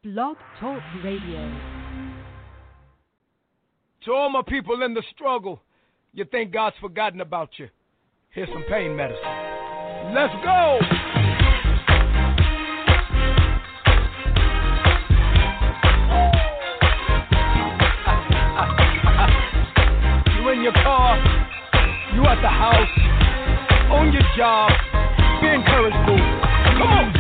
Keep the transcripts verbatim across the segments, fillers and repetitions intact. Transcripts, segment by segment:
Blog Talk Radio. To all my people in the struggle, you think God's forgotten about you. Here's some pain medicine. Let's go! You in your car, you at the house, on your job, be encouraged, boo. Come on!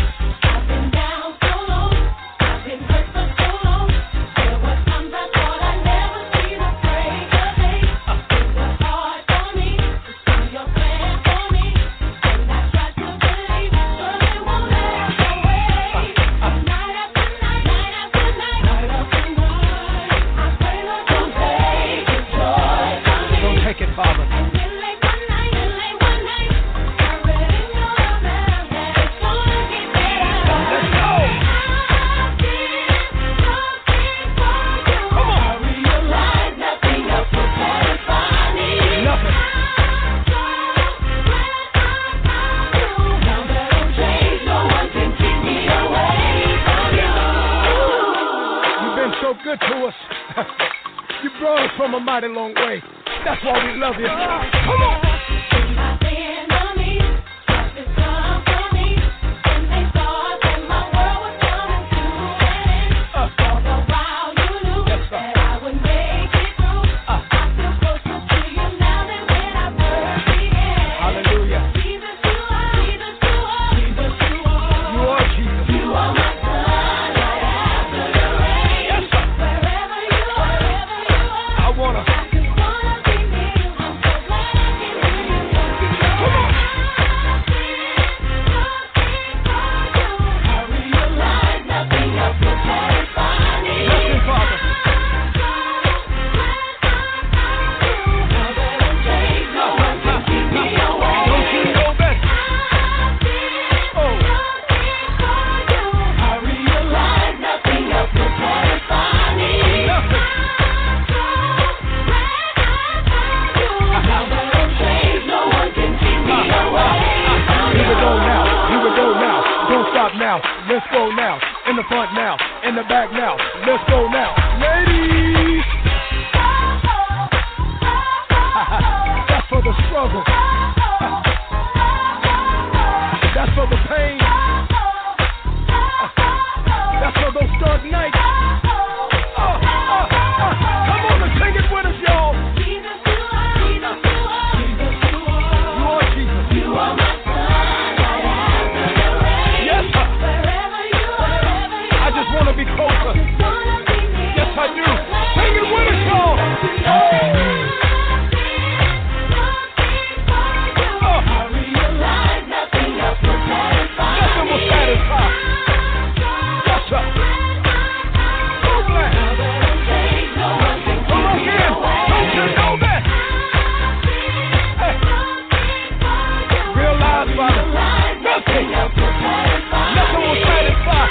From a mighty long way. That's why we love you. Come on. Let's go now, in the front now, in the back now. Let's go now, ladies. That's for the struggle. That's for the pain. That's for those dark nights. Uh, uh, uh, come on and sing it with us, y'all. Jesus, you are, Jesus, you are, Jesus, you are. You are Jesus. You are my son. Yes, sir. I just want to be closer. Yes, I do. Sing it with us, y'all. Oh. I realize nothing else will satisfy. Nothing will satisfy. Yes, sir. Oh, man. Come on again. Don't you know that? Hey. Realize, Father, nothing else will satisfy. Nothing will satisfy.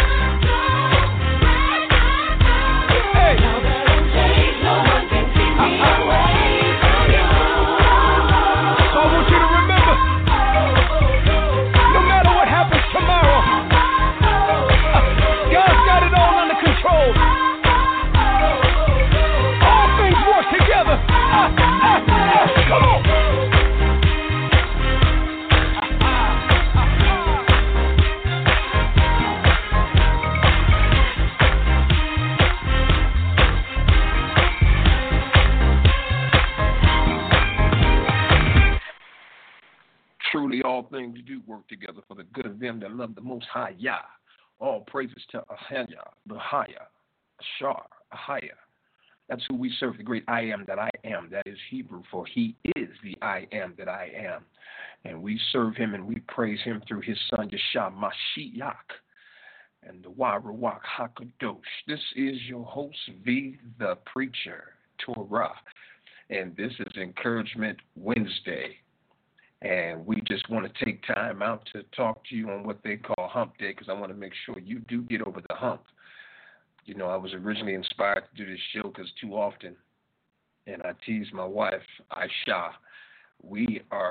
Truly, all things do work together for the good of them that love the Most High Yah. All praises to Ahaya, Bahaya, Ashar, Ahaya. That's who we serve, the great I am that I am. That is Hebrew for he is the I am that I am. And we serve him and we praise him through his son, Yeshua Mashiach, and the Warawak HaKadosh. This is your host, V, the Preacher, Torah. And this is Encouragement Wednesday. And we just want to take time out to talk to you on what they call Hump Day, because I want to make sure you do get over the hump. You know, I was originally inspired to do this show because too often, and I tease my wife, Aisha, we are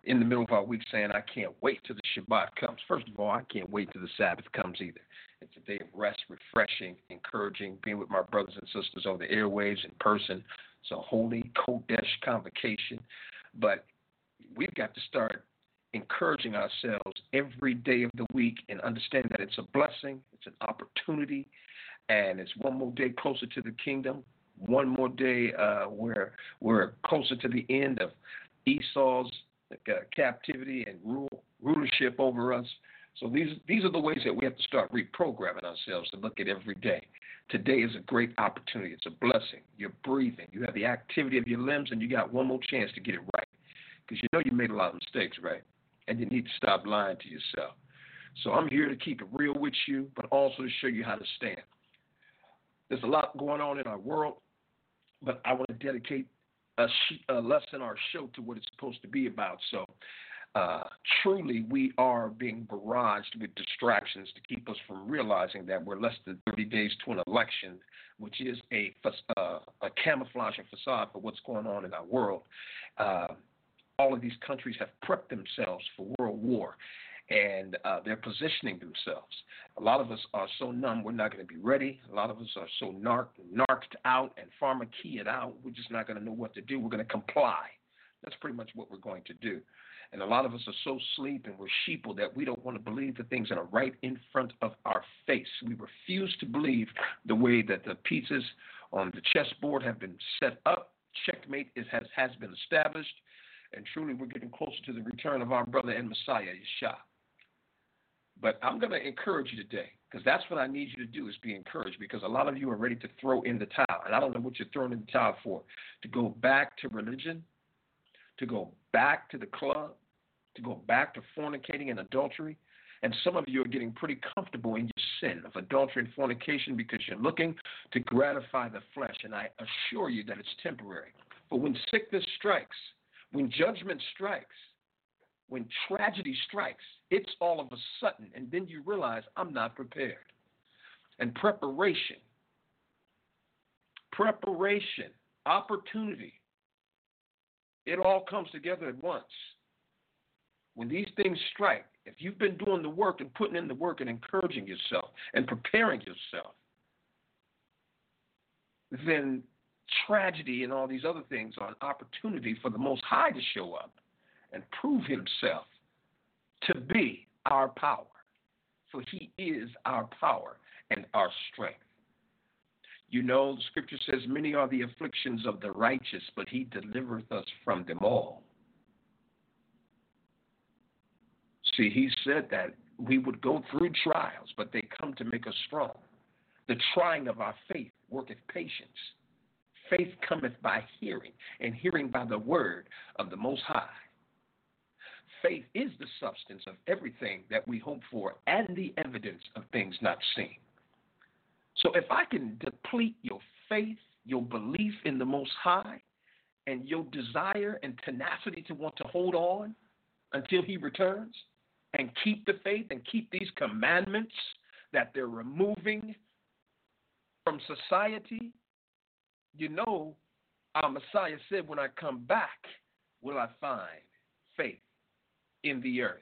in the middle of our week saying, I can't wait till the Shabbat comes. First of all, I can't wait till the Sabbath comes either. It's a day of rest, refreshing, encouraging, being with my brothers and sisters over the airwaves in person. It's a holy Kodesh convocation. But we've got to start encouraging ourselves every day of the week and understand that it's a blessing, it's an opportunity, and it's one more day closer to the kingdom, one more day uh, where we're closer to the end of Esau's uh, captivity and rule, rulership over us. So these these are the ways that we have to start reprogramming ourselves to look at every day. Today is a great opportunity. It's a blessing. You're breathing. You have the activity of your limbs, and you got one more chance to get it right. Because you know you made a lot of mistakes, right? And you need to stop lying to yourself. So I'm here to keep it real with you, but also to show you how to stand. There's a lot going on in our world, but I want to dedicate a, sh- a lesson or a show to what it's supposed to be about. So uh, truly we are being barraged with distractions to keep us from realizing that we're less than thirty days to an election, which is a, uh, a camouflage and facade for what's going on in our world. Uh, all of these countries have prepped themselves for world war, and uh, they're positioning themselves. A lot of us are so numb, we're not going to be ready. A lot of us are so narc- narked out and pharmakia'd out, we're just not going to know what to do. We're going to comply. That's pretty much what we're going to do. And a lot of us are so asleep and we're sheeple that we don't want to believe the things that are right in front of our face. We refuse to believe the way that the pieces on the chessboard have been set up. Checkmate is, has, has been established. And truly, we're getting closer to the return of our brother and Messiah, Yeshua. But I'm going to encourage you today, because that's what I need you to do is be encouraged, because a lot of you are ready to throw in the towel. And I don't know what you're throwing in the towel for. To go back to religion, to go back to the club, to go back to fornicating and adultery. And some of you are getting pretty comfortable in your sin of adultery and fornication because you're looking to gratify the flesh. And I assure you that it's temporary. But when sickness strikes, when judgment strikes, when tragedy strikes, it's all of a sudden, and then you realize I'm not prepared. And preparation, preparation, opportunity, it all comes together at once. When these things strike, if you've been doing the work and putting in the work and encouraging yourself and preparing yourself, then tragedy and all these other things are an opportunity for the Most High to show up and prove himself to be our power. For he is our power and our strength. You know, the scripture says, many are the afflictions of the righteous, but he delivereth us from them all. See, he said that we would go through trials, but they come to make us strong. The trying of our faith worketh patience. Faith cometh by hearing, and hearing by the word of the Most High. Faith is the substance of everything that we hope for and the evidence of things not seen. So if I can deplete your faith, your belief in the Most High, and your desire and tenacity to want to hold on until he returns, and keep the faith and keep these commandments that they're removing from society, you know, our Messiah said, when I come back, will I find faith in the earth?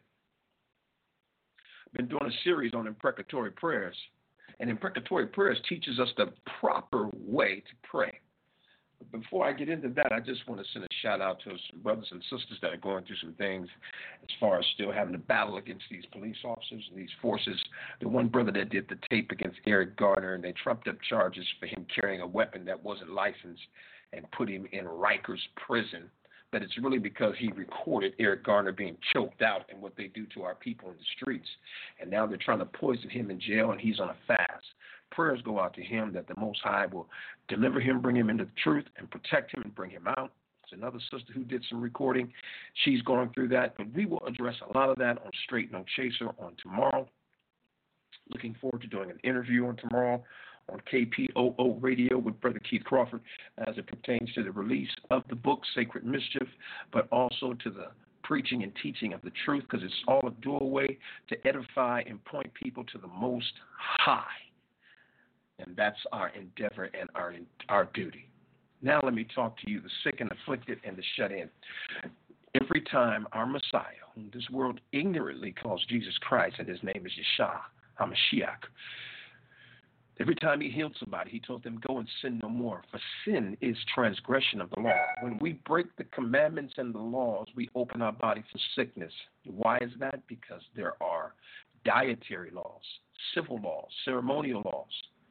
I've been doing a series on imprecatory prayers, and imprecatory prayers teaches us the proper way to pray. But before I get into that, I just want to send a shout out to some brothers and sisters that are going through some things as far as still having to battle against these police officers and these forces. The one brother that did the tape against Eric Garner, and they trumped up charges for him carrying a weapon that wasn't licensed and put him in Rikers prison. But it's really because he recorded Eric Garner being choked out and what they do to our people in the streets. And now they're trying to poison him in jail, and he's on a fast. Prayers go out to him that the Most High will deliver him, bring him into the truth, and protect him and bring him out. There's another sister who did some recording. She's going through that, but we will address a lot of that on Straight No Chaser on tomorrow. Looking forward to doing an interview on tomorrow on K P O O Radio with Brother Keith Crawford as it pertains to the release of the book, Sacred Mischief, but also to the preaching and teaching of the truth, because it's all a doorway to edify and point people to the Most High. And that's our endeavor and our our duty. Now let me talk to you, the sick and afflicted and the shut in. Every time our Messiah, whom this world ignorantly calls Jesus Christ, and his name is Yeshua HaMashiach, every time he healed somebody, he told them, go and sin no more, for sin is transgression of the law. When we break the commandments and the laws, we open our body for sickness. Why is that? Because there are dietary laws, civil laws, ceremonial laws.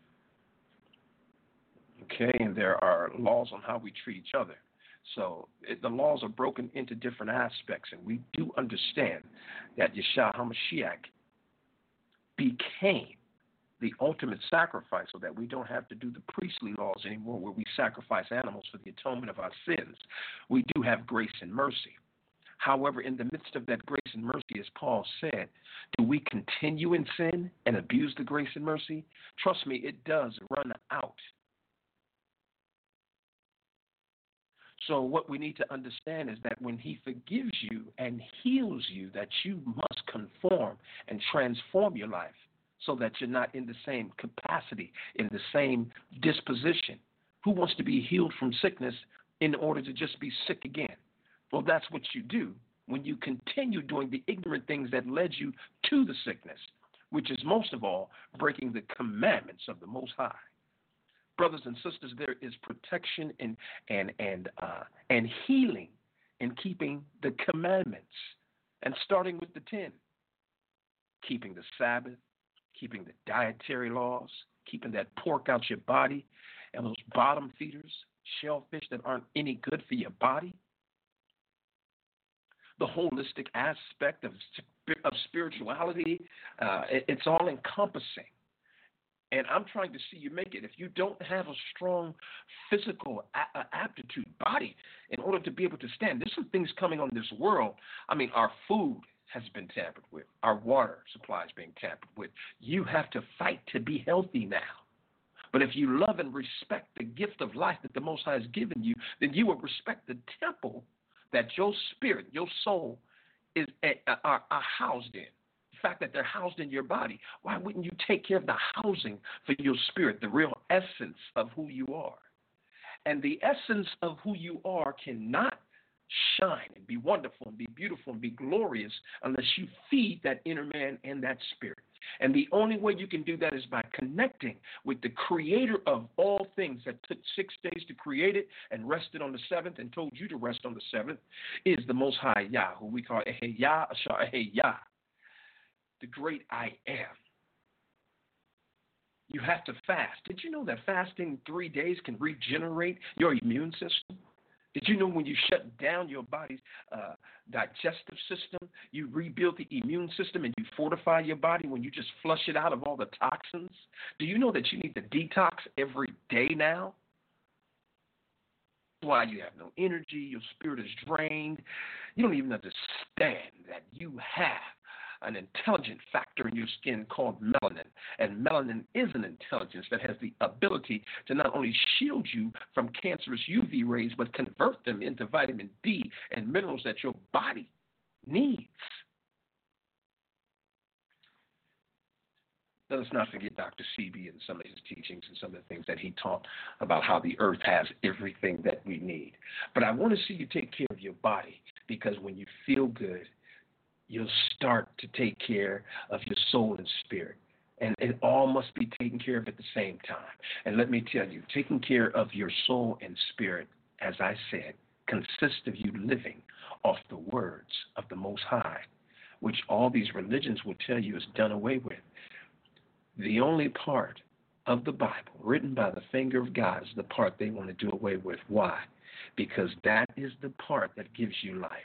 Okay, and there are laws on how we treat each other. So it, the laws are broken into different aspects, and we do understand that Yeshua HaMashiach became the ultimate sacrifice so that we don't have to do the priestly laws anymore where we sacrifice animals for the atonement of our sins. We do have grace and mercy. However, in the midst of that grace and mercy, as Paul said, do we continue in sin and abuse the grace and mercy? Trust me, it does run out. So what we need to understand is that when he forgives you and heals you, that you must conform and transform your life so that you're not in the same capacity, in the same disposition. Who wants to be healed from sickness in order to just be sick again? Well, that's what you do when you continue doing the ignorant things that led you to the sickness, which is most of all breaking the commandments of the Most High. Brothers and sisters, there is protection and and and uh, and healing in keeping the commandments, and starting with the ten, keeping the Sabbath, keeping the dietary laws, keeping that pork out your body, and those bottom feeders, shellfish that aren't any good for your body. The holistic aspect of of spirituality, uh, it, it's all encompassing. And I'm trying to see you make it. If you don't have a strong physical a- aptitude body in order to be able to stand, there's some things coming on this world. I mean, our food has been tampered with. Our water supply is being tampered with. You have to fight to be healthy now. But if you love and respect the gift of life that the Most High has given you, then you will respect the temple that your spirit, your soul is a, a, are, are housed in. The fact that they're housed in your body. Why wouldn't you take care of the housing for your spirit, the real essence of who you are? And the essence of who you are cannot shine and be wonderful and be beautiful and be glorious unless you feed that inner man and that spirit. And the only way you can do that is by connecting with the creator of all things that took six days to create it and rested on the seventh and told you to rest on the seventh, is the Most High Yah, who we call Eheyah Ashar Eheyah, the great I am. You have to fast. Did you know that fasting three days can regenerate your immune system? Did you know when you shut down your body's uh, digestive system, you rebuild the immune system and you fortify your body when you just flush it out of all the toxins? Do you know that you need to detox every day now? That's why you have no energy, your spirit is drained. You don't even understand that you have an intelligent factor in your skin called melanin. And melanin is an intelligence that has the ability to not only shield you from cancerous U V rays, but convert them into vitamin D and minerals that your body needs. Let us not forget Doctor Sebi and some of his teachings and some of the things that he taught about how the earth has everything that we need. But I want to see you take care of your body, because when you feel good, you'll start to take care of your soul and spirit. And it all must be taken care of at the same time. And let me tell you, taking care of your soul and spirit, as I said, consists of you living off the words of the Most High, which all these religions will tell you is done away with. The only part of the Bible written by the finger of God is the part they want to do away with. Why? Because that is the part that gives you life.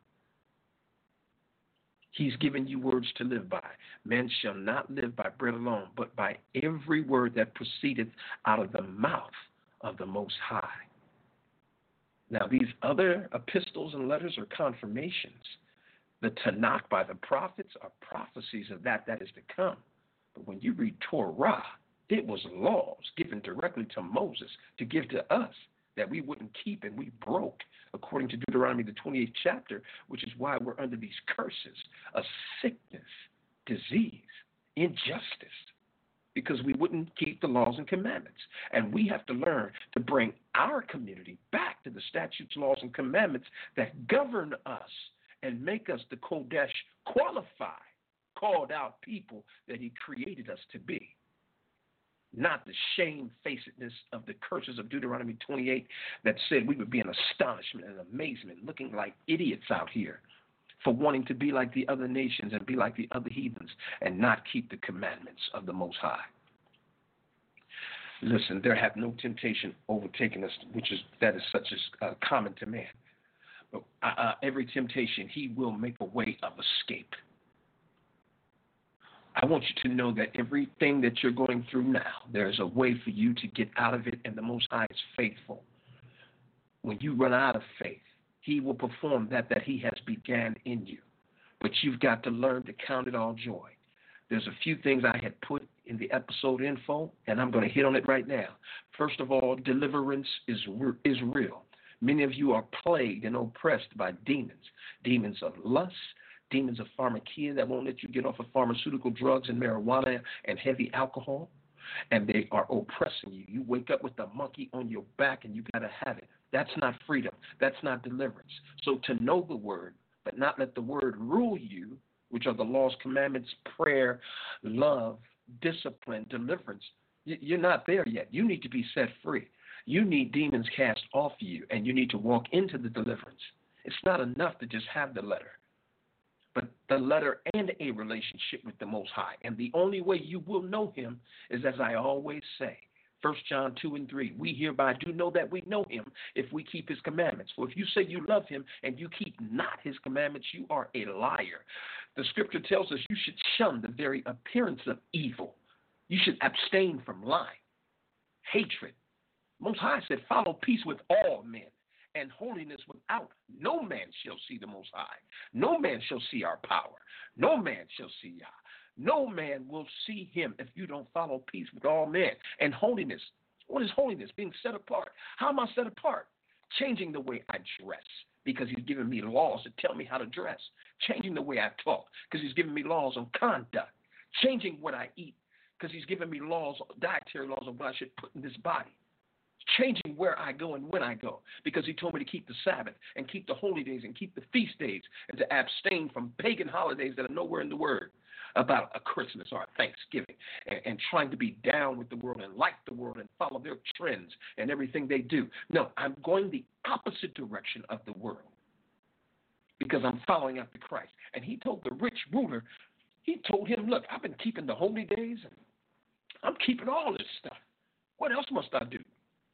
He's given you words to live by. Man shall not live by bread alone, but by every word that proceedeth out of the mouth of the Most High. Now, these other epistles and letters are confirmations. The Tanakh by the prophets are prophecies of that that is to come. But when you read Torah, it was laws given directly to Moses to give to us that we wouldn't keep, and we broke, according to Deuteronomy, the twenty-eighth chapter, which is why we're under these curses of sickness, disease, injustice, because we wouldn't keep the laws and commandments. And we have to learn to bring our community back back to the statutes, laws, and commandments that govern us and make us the Kodesh qualified, called out people that he created us to be. Not the shamefacedness of the curses of Deuteronomy twenty-eight that said we would be in astonishment and amazement, looking like idiots out here for wanting to be like the other nations and be like the other heathens and not keep the commandments of the Most High. Listen, there hath no temptation overtaken us, which is that is such as uh, common to man. But uh, uh, every temptation, he will make a way of escape. I want you to know that everything that you're going through now, there's a way for you to get out of it, and the Most High is faithful. When you run out of faith, he will perform that that he has began in you. But you've got to learn to count it all joy. There's a few things I had put in the episode info, and I'm going to hit on it right now. First of all, deliverance is, is real. Many of you are plagued and oppressed by demons, demons of lust, demons of pharmakia that won't let you get off of pharmaceutical drugs and marijuana and heavy alcohol, and they are oppressing you. You wake up with a monkey on your back and you got to have it. That's not freedom. That's not deliverance. So to know the word, but not let the word rule you, which are the laws, commandments, prayer, love, discipline, deliverance, you're not there yet. You need to be set free. You need demons cast off you, and you need to walk into the deliverance. It's not enough to just have the letter, but the letter and a relationship with the Most High. And the only way you will know him is, as I always say, First John two and three, we hereby do know that we know him if we keep his commandments. For if you say you love him and you keep not his commandments, you are a liar. The scripture tells us you should shun the very appearance of evil. You should abstain from lying, hatred. Most High said, follow peace with all men and holiness without. No man shall see the Most High. No man shall see our power. No man shall see Yah. No man will see him if you don't follow peace with all men. And holiness. What is holiness? Being set apart. How am I set apart? Changing the way I dress, because he's given me laws to tell me how to dress. Changing the way I talk, because he's given me laws on conduct. Changing what I eat, because he's given me laws, dietary laws on what I should put in this body. Changing where I go and when I go, because he told me to keep the Sabbath and keep the holy days and keep the feast days and to abstain from pagan holidays that are nowhere in the word about a Christmas or a Thanksgiving, and, and trying to be down with the world and like the world and follow their trends and everything they do. No, I'm going the opposite direction of the world because I'm following after Christ. And he told the rich ruler, he told him, look, I've been keeping the holy days and I'm keeping all this stuff. What else must I do?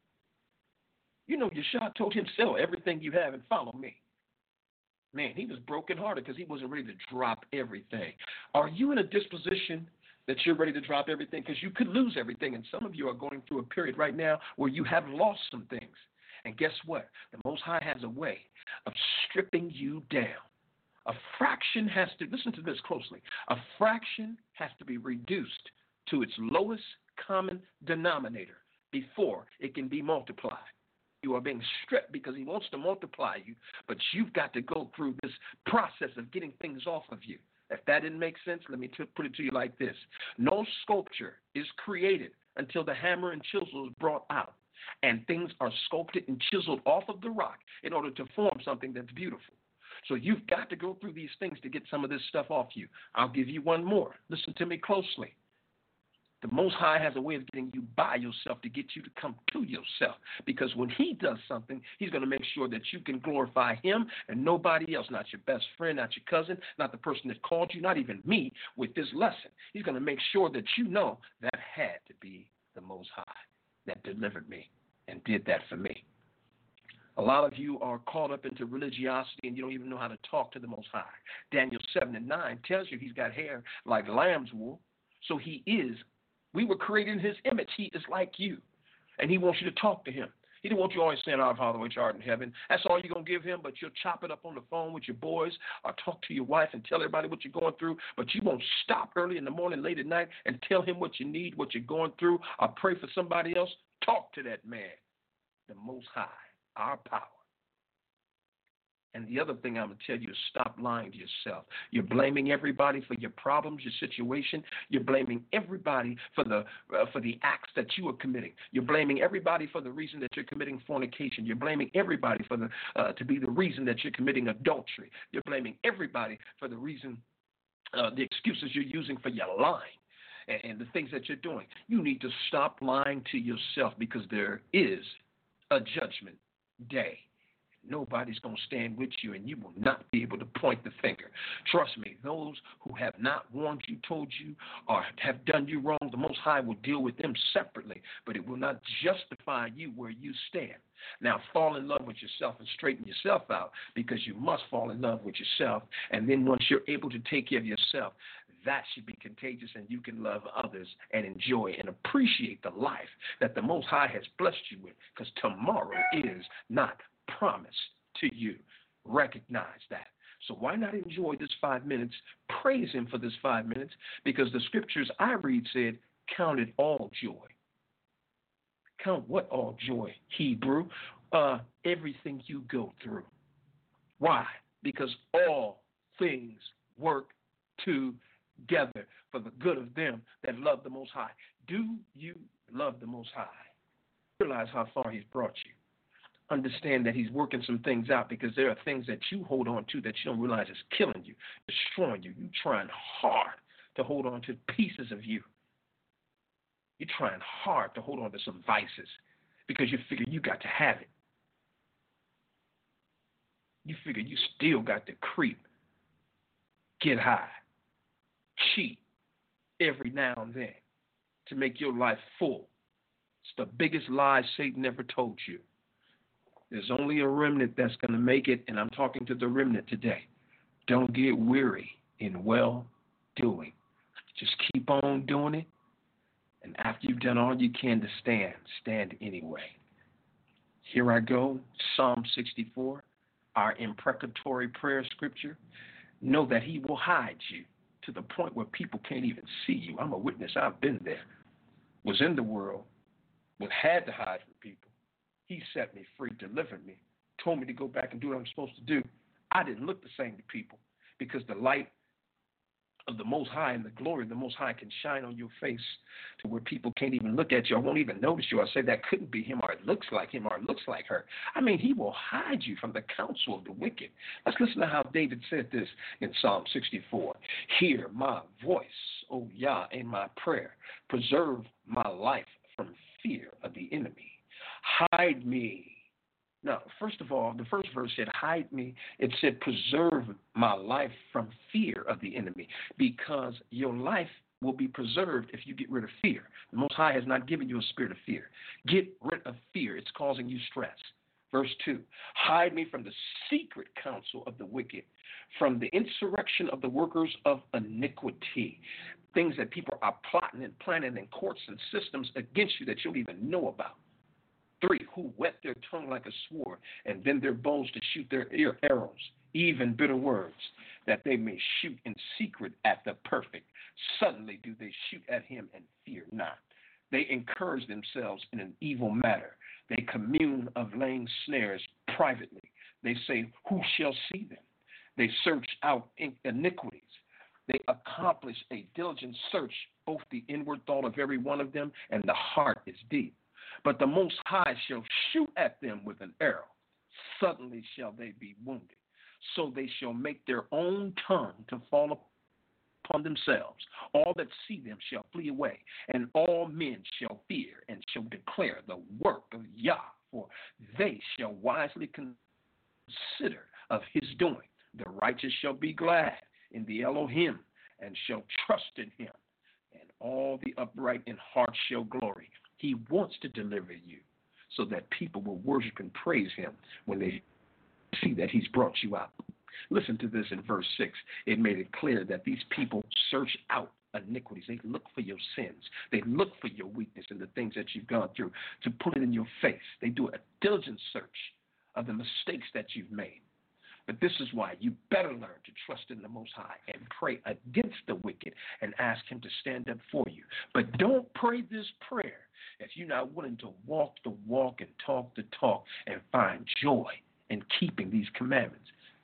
You know, Yeshua told him, sell everything you have and follow me. Man, he was brokenhearted because he wasn't ready to drop everything. Are you in a disposition that you're ready to drop everything? Because you could lose everything, and some of you are going through a period right now where you have lost some things. And guess what? The Most High has a way of stripping you down. A fraction has to, listen to this closely, a fraction has to be reduced to its lowest common denominator before it can be multiplied. You are being stripped because he wants to multiply you, but you've got to go through this process of getting things off of you. If that didn't make sense, let me t- put it to you like this. No sculpture is created until the hammer and chisel is brought out, and things are sculpted and chiseled off of the rock in order to form something that's beautiful. So you've got to go through these things to get some of this stuff off you. I'll give you one more. Listen to me closely. The Most High has a way of getting you by yourself to get you to come to yourself. Because when he does something, he's going to make sure that you can glorify him and nobody else, not your best friend, not your cousin, not the person that called you, not even me with this lesson. He's going to make sure that you know that had to be the Most High that delivered me and did that for me. A lot of you are caught up into religiosity and you don't even know how to talk to the Most High. Daniel seven and nine tells you he's got hair like lamb's wool, so he is. We were created in his image. He is like you, and he wants you to talk to him. He don't want you always saying, our Father which art in heaven. That's all you're going to give him, but you'll chop it up on the phone with your boys or talk to your wife and tell everybody what you're going through, but you won't stop early in the morning, late at night, and tell him what you need, what you're going through, or pray for somebody else. Talk to that man, the Most High, our power. And the other thing I'm going to tell you is stop lying to yourself. You're blaming everybody for your problems, your situation. You're blaming everybody for the uh, for the acts that you are committing. You're blaming everybody for the reason that you're committing fornication. You're blaming everybody for the uh, to be the reason that you're committing adultery. You're blaming everybody for the reason, uh, the excuses you're using for your lying and, and the things that you're doing. You need to stop lying to yourself because there is a judgment day. Nobody's going to stand with you, and you will not be able to point the finger. Trust me, those who have not warned you, told you, or have done you wrong, the Most High will deal with them separately, but it will not justify you where you stand. Now, fall in love with yourself and straighten yourself out, because you must fall in love with yourself, and then once you're able to take care of yourself, that should be contagious, and you can love others and enjoy and appreciate the life that the Most High has blessed you with, because tomorrow is not promised to you. Recognize that. So why not enjoy this five minutes? Praise him for this five minutes, because the scriptures I read said, count it all joy. Count what all joy, Hebrew? Uh, everything you go through. Why? Because all things work together for the good of them that love the Most High. Do you love the Most High? Realize how far he's brought you. Understand that he's working some things out, because there are things that you hold on to that you don't realize is killing you, destroying you. You're trying hard to hold on to pieces of you. You're trying hard to hold on to some vices because you figure you got to have it. You figure you still got to creep, get high, cheat every now and then to make your life full. It's the biggest lie Satan ever told you. There's only a remnant that's going to make it, and I'm talking to the remnant today. Don't get weary in well-doing. Just keep on doing it, and after you've done all you can to stand, stand anyway. Here I go, Psalm sixty-four, our imprecatory prayer scripture. Know that he will hide you to the point where people can't even see you. I'm a witness. I've been there. Was in the world, but had to hide from people. He set me free, delivered me, told me to go back and do what I'm supposed to do. I didn't look the same to people, because the light of the Most High and the glory of the Most High can shine on your face to where people can't even look at you or won't even notice you or say that couldn't be him, or it looks like him, or it looks like her. I mean, he will hide you from the counsel of the wicked. Let's listen to how David said this in Psalm sixty-four. Hear my voice, O Yah, in my prayer. Preserve my life from fear of the enemy. Hide me. Now, first of all, the first verse said, hide me. It said, preserve my life from fear of the enemy, because your life will be preserved if you get rid of fear. The Most High has not given you a spirit of fear. Get rid of fear. It's causing you stress. Verse two, hide me from the secret counsel of the wicked, from the insurrection of the workers of iniquity, things that people are plotting and planning in courts and systems against you that you don't even know about. Three, who wet their tongue like a sword and bend their bows to shoot their ear arrows, even bitter words, that they may shoot in secret at the perfect. Suddenly do they shoot at him and fear not. They encourage themselves in an evil matter. They commune of laying snares privately. They say, who shall see them? They search out iniquities. They accomplish a diligent search, both the inward thought of every one of them and the heart is deep. But the Most High shall shoot at them with an arrow. Suddenly shall they be wounded. So they shall make their own tongue to fall upon themselves. All that see them shall flee away, and all men shall fear and shall declare the work of Yah, for they shall wisely consider of his doing. The righteous shall be glad in the Elohim and shall trust in him, and all the upright in heart shall glory. He wants to deliver you so that people will worship and praise him when they see that he's brought you out. Listen to this in verse six. It made it clear that these people search out iniquities. They look for your sins. They look for your weakness and the things that you've gone through to put it in your face. They do a diligent search of the mistakes that you've made. But this is why you better learn to trust in the Most High and pray against the wicked and ask him to stand up for you. But don't pray this prayer if you're not willing to walk the walk and talk the talk and find joy in keeping these commandments.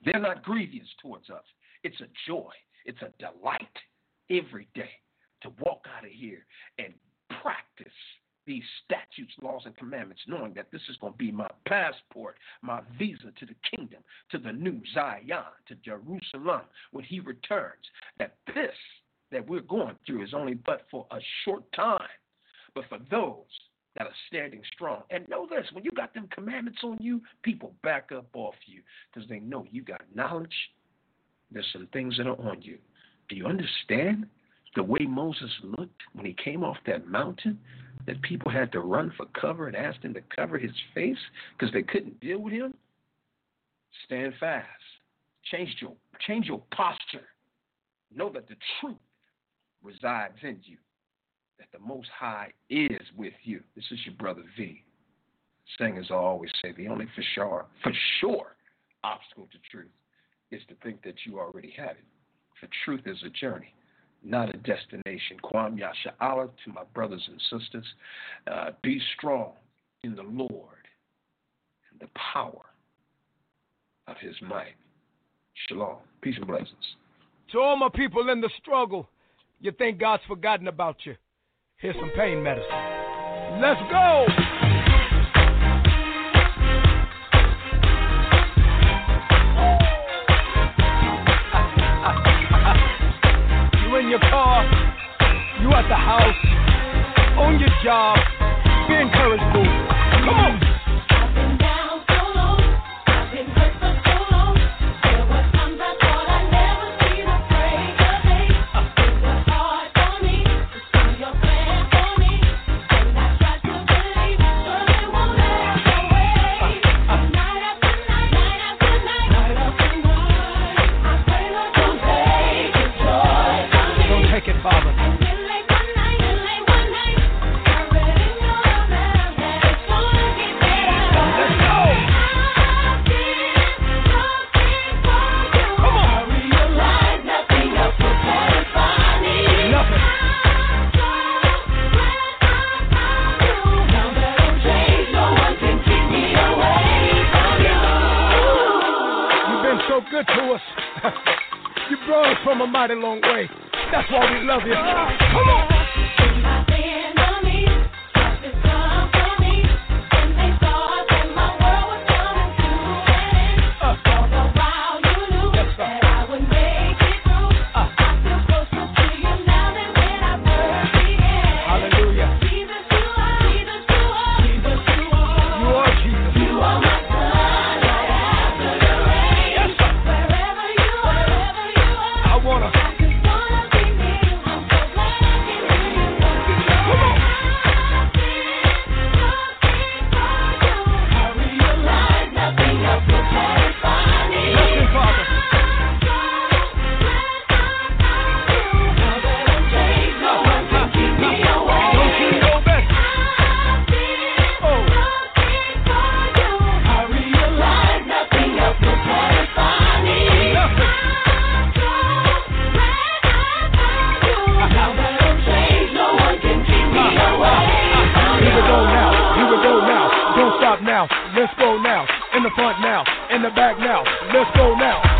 They're not grievous towards us. It's a joy. It's a delight every day to walk out of here and practice these statutes, laws, and commandments, knowing that this is going to be my passport, my visa to the kingdom, to the new Zion, to Jerusalem when he returns. That this that we're going through is only but for a short time. But for those that are standing strong, and know this, when you got them commandments on you, people back up off you because they know you got knowledge. There's some things that are on you. Do you understand the way Moses looked when he came off that mountain? That people had to run for cover and asked him to cover his face because they couldn't deal with him? Stand fast. Change your, change your posture. Know that the truth resides in you. That the Most High is with you. This is your brother V. Saying, as I always say, the only for sure, for sure obstacle to truth is to think that you already have it. For truth is a journey, not a destination. Kwam Yasha'Allah to my brothers and sisters. Uh, be strong in the Lord and the power of his might. Shalom. Peace and blessings. To all my people in the struggle, you think God's forgotten about you. Here's some pain medicine. Let's go! You in your car, you at the house, on your job, be encouraged, boo. Come on! Good to us. You brought us from a mighty long way. That's why we love you. Come on. Let's go now. In the front now. In the back now. Let's go now.